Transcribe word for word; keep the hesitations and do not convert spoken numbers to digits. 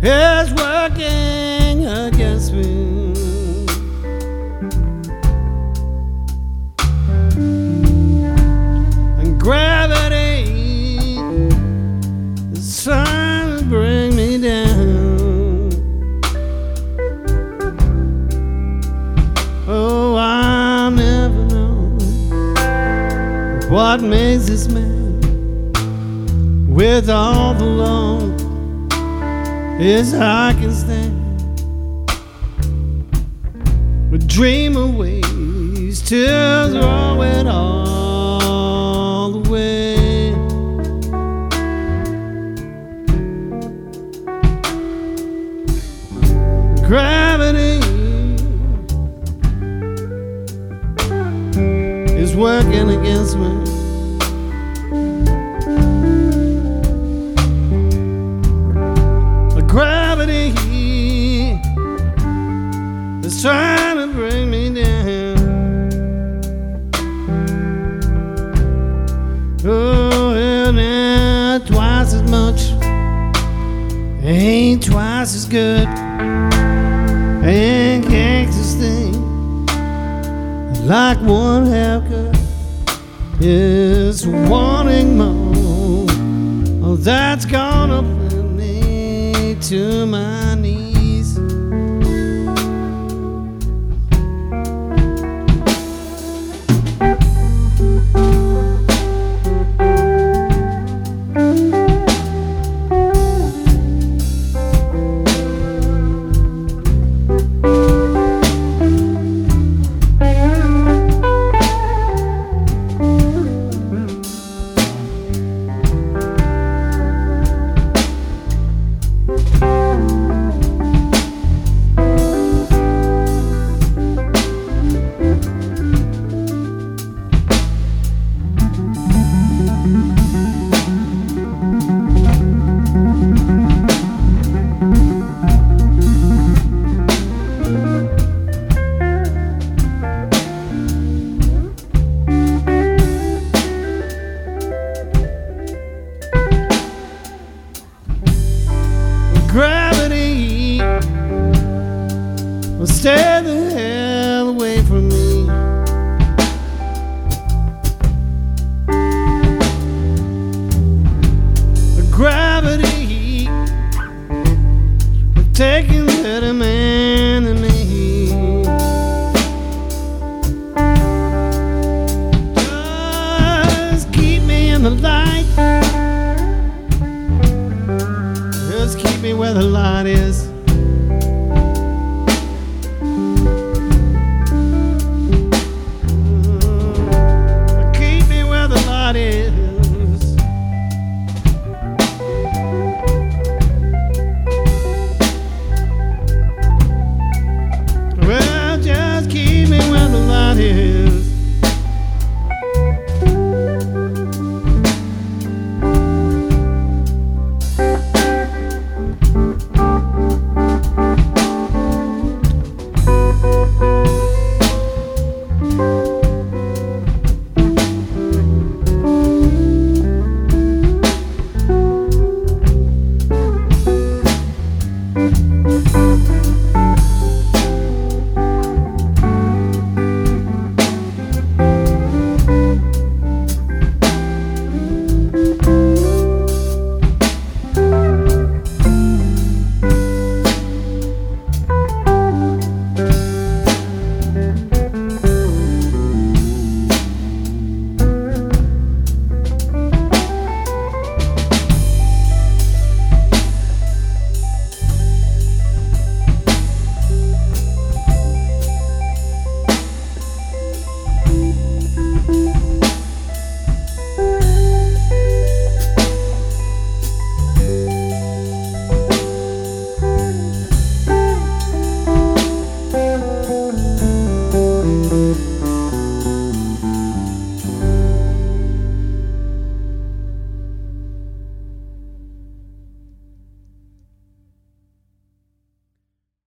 is working against me. And gravity is trying to bring me down. Oh, I never know what makes this man with all the loan is I can stand, but dream of ways to throw it all away. Gravity is working against me. Gravity is trying to bring me down. Oh, and yeah, twice as much ain't twice as good, and can't sustain like one half good is wanting more. Oh, that's gonna bring me to my knees. Gravity will stay the hell away from me. Gravity will take a better man than me. Just keep me in the light. Just keep me where the light is.